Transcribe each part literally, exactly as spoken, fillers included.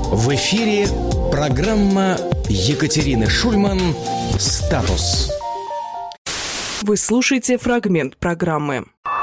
В эфире программа Екатерины Шульман «Статус». Вы слушаете фрагмент программы.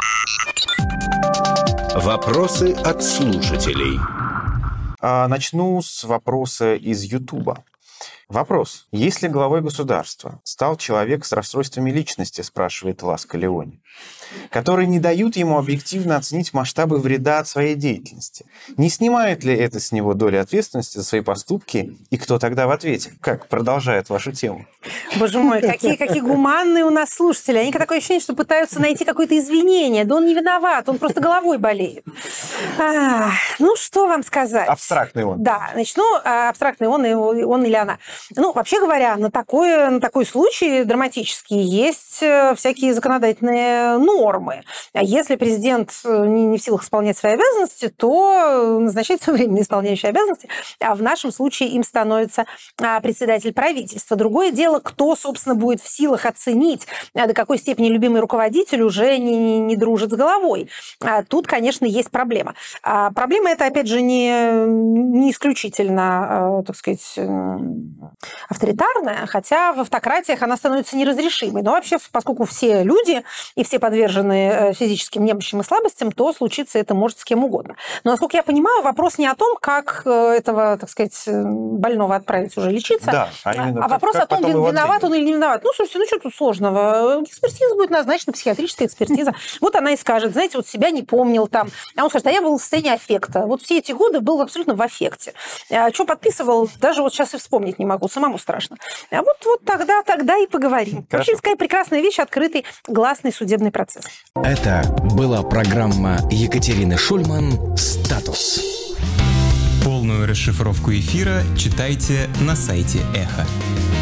Вопросы от слушателей. Начну с вопроса из Ютуба. Вопрос. Если главой государства стал человек с расстройствами личности, спрашивает Ласка Леони, которые не дают ему объективно оценить масштабы вреда от своей деятельности, не снимает ли это с него доли ответственности за свои поступки, и кто тогда в ответе? Как продолжает вашу тему? Боже мой, какие, какие гуманные у нас слушатели. Они такое ощущение, что пытаются найти какое-то извинение. Да он не виноват, он просто головой болеет. А, ну, что вам сказать? Абстрактный он. Да, начну. Абстрактный он, он или она. Ну, вообще говоря, на такой, на такой случай драматический есть всякие законодательные нормы. Если президент не, не в силах исполнять свои обязанности, то назначает своевременно исполняющий обязанности, а в нашем случае им становится председатель правительства. Другое дело, кто, собственно, будет в силах оценить, до какой степени любимый руководитель уже не, не, не дружит с головой. Тут, конечно, есть проблема. Проблема эта, опять же, не, не исключительно, так сказать, авторитарная, хотя в автократиях она становится неразрешимой. Но вообще, поскольку все люди и все подвержены физическим немощам и слабостям, то случиться это может с кем угодно. Но, насколько я понимаю, вопрос не о том, как этого, так сказать, больного отправить уже лечиться, да, а, а вопрос как, о том, виноват он или не виноват. Ну, слушайте, ну что тут сложного? Экспертиза будет назначена, психиатрическая экспертиза. Вот она и скажет, знаете, вот себя не помнил там. А он скажет, а я был в состоянии аффекта. Вот все эти годы был абсолютно в аффекте. А что подписывал, даже вот сейчас и вспомнить не могу, самому страшно. А вот, вот тогда, тогда и поговорим. Хорошо. Вообще, такая прекрасная вещь, открытый гласный судебный процесс. Это была программа Екатерины Шульман «Статус». Полную расшифровку эфира читайте на сайте Эхо.